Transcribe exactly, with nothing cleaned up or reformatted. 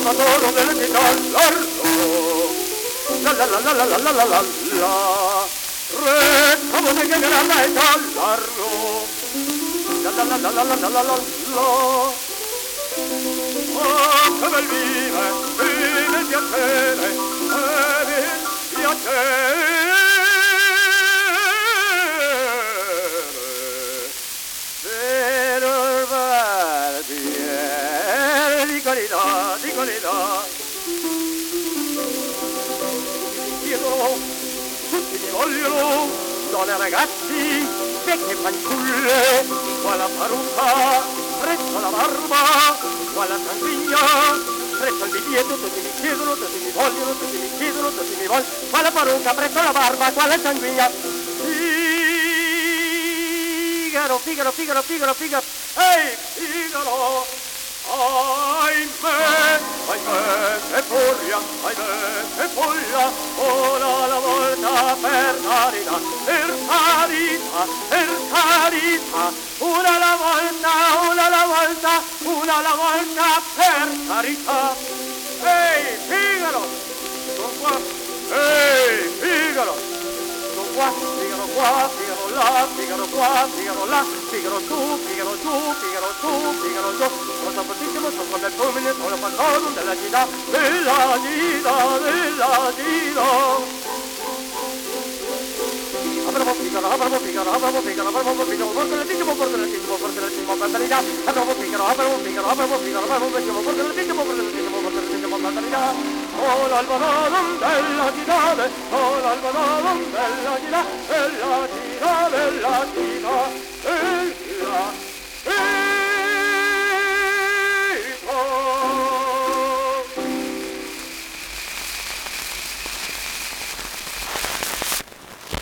salvatore delle città, la la la la la la la la la la, re, come che grande è l'arro, la la la la la la la la la la, oh che bel vive, vive il piacere, vive il piacere. Dicolino, dicolino, chiedono, tutti mi vogliono, donne ragazzi, vecchie fanciulle, qua la parrucca, presso la barba, qua la sanguigna, presso il biglietto, tutti mi chiedono, tutti mi vogliono, tutti mi chiedono, tutti mi vogliono, qua la parrucca, presso la barba, qua la sanguigna. Figaro, Figaro, Figaro, Figaro, Figaro, ehi, Figaro! Ahimè, ahimè, che furia, ahimè, che furia, una alla volta per carità, per carità, per carità, una alla volta, una alla volta, una alla volta per carità. Ehi, Figaro, sono qua, ehi, Figaro, sono qua, Figaro qua, Figaro là, Figaro qua, Figaro là, Figaro su, Figaro giù, Figaro su, Figaro giù. Cosa potissimo sopra del fulmine, solo qualcosa della città, della città, della città. Avremo Figaro, avremo Figaro, avremo Figaro, avremo Figaro, fortunatissimo, fortunatissimo, fortunatissimo, fatalità. Avremo Figaro, avremo Figaro, avremo Figaro, avremo Figaro, fortunatissimo, fortunatissimo, fortunatissimo, fatalità. Oh l'albanodon della città, oh l'albanodon della città, della città, della città.